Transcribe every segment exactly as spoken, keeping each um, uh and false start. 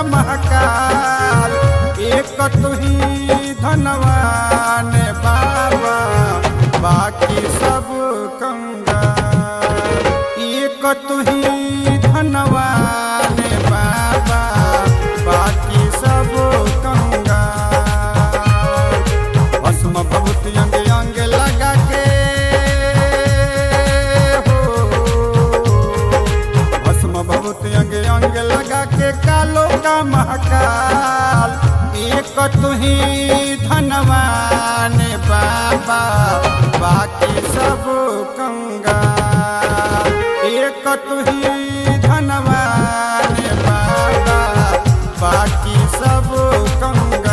महाकाल। एक तुही धनवान बाबा बाकी सब कंगाल। एक तुही धनवान बाबा बाकी सब कंगाल। भस्म भभूति अंग अंग लगा के भभूति अंग अंग लगा के कालो का महाकाल। एक तुही धनवान बाबा बाकी सब कंगाल। एक तुही धनवान बाबा बाकी सब कंगाल।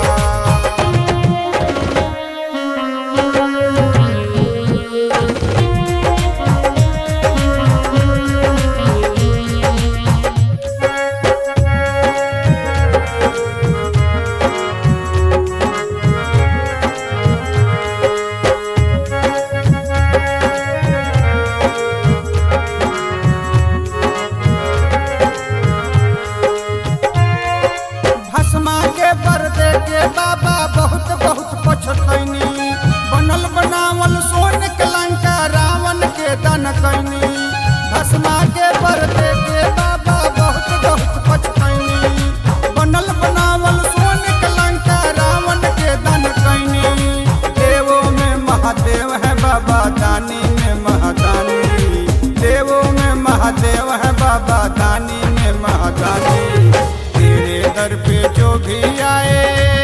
बाबा बहुत बहुत पछतैनी। बनल बनावल सोन के लंका रावण के दन कैनी। भस्मा के बरते के बाबा बहुत बहुत पछतैनी। बनल बनावल सोन के लंका रावण के दन कैनी। देवों में महादेव है बाबा दानी में महादानी। देवों में महादेव है बाबा दानी में महादानी। तेरे दर पे जो भी आए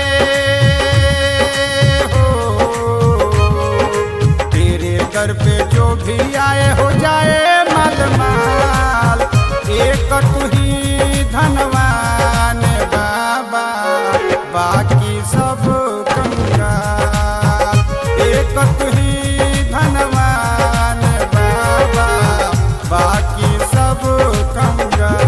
दर पे जो भी आए हो जाए मालमाल। एक तुही धनवान बाबा बाकी सब कंगाल। एक तुही धनवान बाबा बाकी सब कंगाल।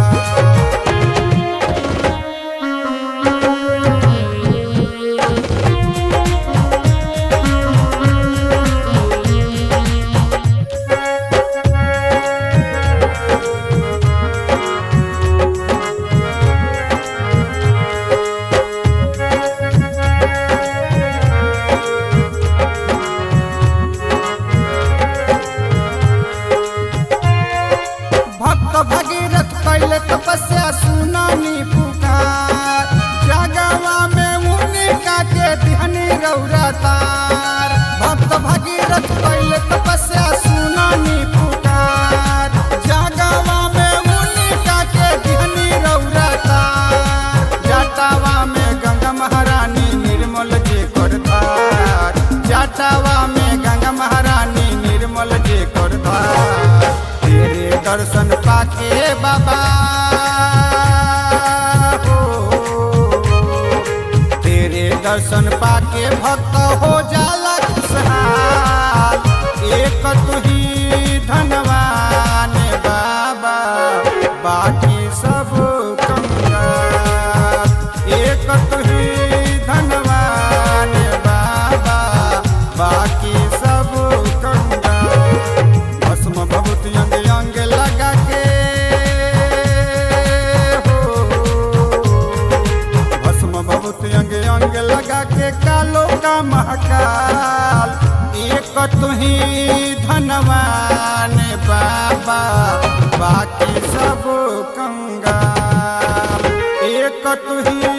तपस्या सुनानी पुकार। जगवा में उनका के दिहनी रौरा तार। भक्त भगीरथ पहले तपस्या सुनानी पुकार। जगवा में उनका के दिहनी रौरा तार। जटावा में गंगा महारानी निर्मल जे कर धार। जटावा में गंगा महारानी निर्मल जे कर धार। तेरे दर्शन पाके बाबा दर्शन पाके भक्त हो जाला खुशहाल। एक तुही धनवान बाबा बाकी सब कंगाल। एक तुही धनवान बाबा बाकी सब कंगाल। भस्म भभूति अंग अंग लगा के भस्म भभूति अंग अंग लगा के कालो का महाकाल। एक तुही धनवान बाबा बाकी सब कंगाल। एक तुही